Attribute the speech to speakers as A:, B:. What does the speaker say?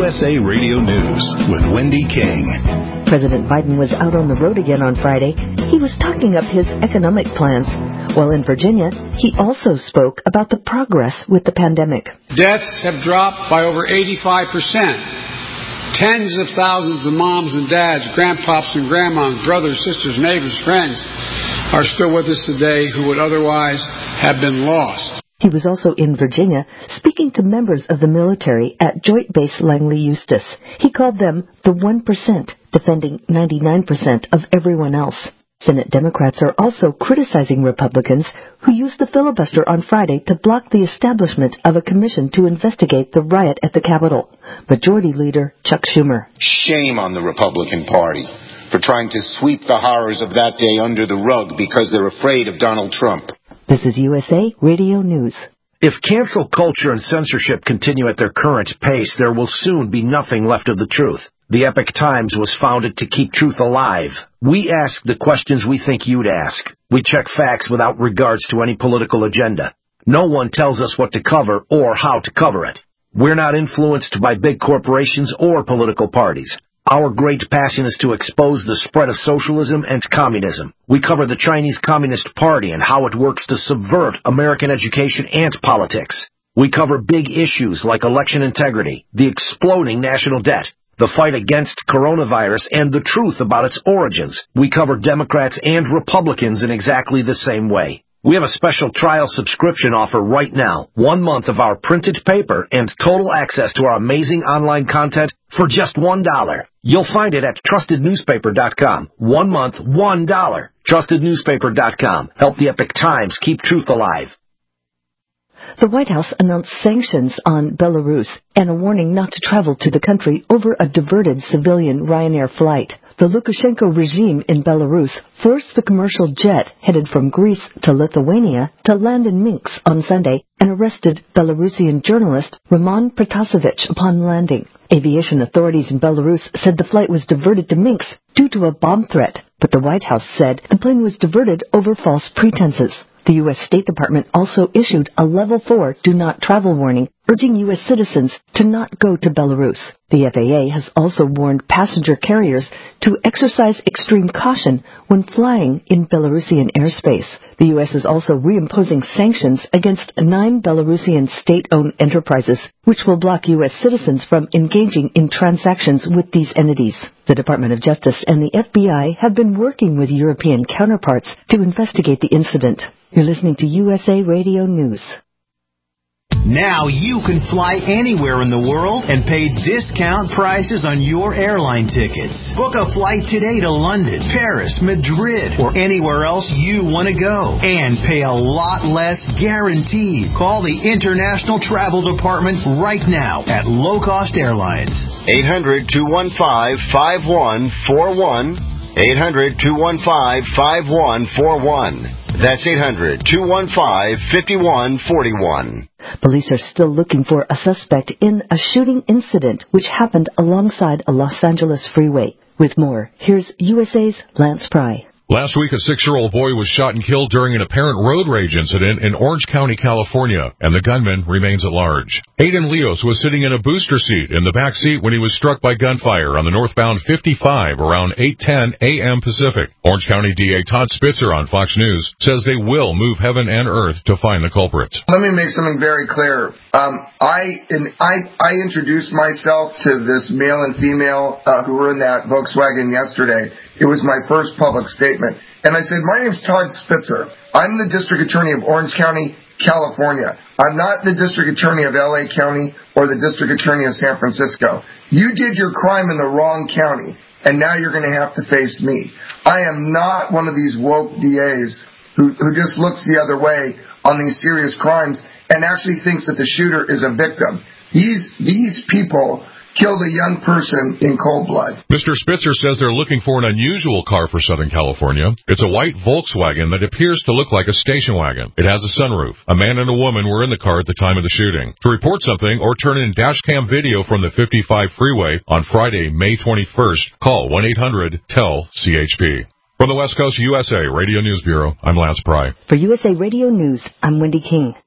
A: USA Radio News with Wendy King.
B: President Biden was out on the road again on Friday. He was talking up his economic plans. While in Virginia, he also spoke about the progress with the pandemic.
C: Deaths have dropped by over 85%. Tens of thousands of moms and dads, grandpops and grandmas, brothers, sisters, neighbors, friends are still with us today who would otherwise have been lost.
B: He was also in Virginia, speaking to members of the military at Joint Base Langley Eustis. He called them the 1%, defending 99% of everyone else. Senate Democrats are also criticizing Republicans who used the filibuster on Friday to block the establishment of a commission to investigate the riot at the Capitol. Majority Leader Chuck Schumer.
D: Shame on the Republican Party for trying to sweep the horrors of that day under the rug because they're afraid of Donald Trump.
B: This is USA Radio News.
E: If cancel culture and censorship continue at their current pace, there will soon be nothing left of the truth. The Epoch Times was founded to keep truth alive. We ask the questions we think you'd ask. We check facts without regards to any political agenda. No one tells us what to cover or how to cover it. We're not influenced by big corporations or political parties. Our great passion is to expose the spread of socialism and communism. We cover the Chinese Communist Party and how it works to subvert American education and politics. We cover big issues like election integrity, the exploding national debt, the fight against coronavirus, and the truth about its origins. We cover Democrats and Republicans in exactly the same way. We have a special trial subscription offer right now. 1 month of our printed paper and total access to our amazing online content for just $1. You'll find it at trustednewspaper.com. 1 month, $1. Trustednewspaper.com. Help the Epoch Times keep truth alive.
B: The White House announced sanctions on Belarus and a warning not to travel to the country over a diverted civilian Ryanair flight. The Lukashenko regime in Belarus forced the commercial jet headed from Greece to Lithuania to land in Minsk on Sunday and arrested Belarusian journalist Roman Protasevich upon landing. Aviation authorities in Belarus said the flight was diverted to Minsk due to a bomb threat, but the White House said the plane was diverted over false pretenses. The U.S. State Department also issued a Level 4 do not travel warning, urging U.S. citizens to not go to Belarus. The FAA has also warned passenger carriers to exercise extreme caution when flying in Belarusian airspace. The U.S. is also reimposing sanctions against 9 Belarusian state-owned enterprises, which will block U.S. citizens from engaging in transactions with these entities. The Department of Justice and the FBI have been working with European counterparts to investigate the incident. You're listening to USA Radio News.
F: Now you can fly anywhere in the world and pay discount prices on your airline tickets. Book a flight today to London, Paris, Madrid, or anywhere else you want to go. And pay a lot less guaranteed. Call the International Travel Department right now at Low Cost Airlines.
D: 800-215-5141. 800-215-5141. That's 800-215-5141.
B: Police are still looking for a suspect in a shooting incident which happened alongside a Los Angeles freeway. With more, here's USA's Lance Pry.
G: Last week, a 6-year-old boy was shot and killed during an apparent road rage incident in Orange County, California, and the gunman remains at large. Aiden Leos was sitting in a booster seat in the back seat when he was struck by gunfire on the northbound 55 around 8:10 a.m. Pacific. Orange County DA Todd Spitzer on Fox News says they will move heaven and earth to find the culprits.
H: Let me make something very clear. I introduced myself to this male and female who were in that Volkswagen yesterday. It was my first public statement. And I said, my name's Todd Spitzer. I'm the District Attorney of Orange County, California. I'm not the District Attorney of L.A. County or the District Attorney of San Francisco. You did your crime in the wrong county, and now you're going to have to face me. I am not one of these woke DAs who just looks the other way on these serious crimes and actually thinks that the shooter is a victim. These people killed a young person in cold blood.
G: Mr. Spitzer says they're looking for an unusual car for Southern California. It's a white Volkswagen that appears to look like a station wagon. It has a sunroof. A man and a woman were in the car at the time of the shooting. To report something or turn in dashcam video from the 55 freeway on Friday, May 21st, call 1-800-TEL-CHP. From the West Coast USA Radio News Bureau, I'm Lance Pry.
B: For USA Radio News, I'm Wendy King.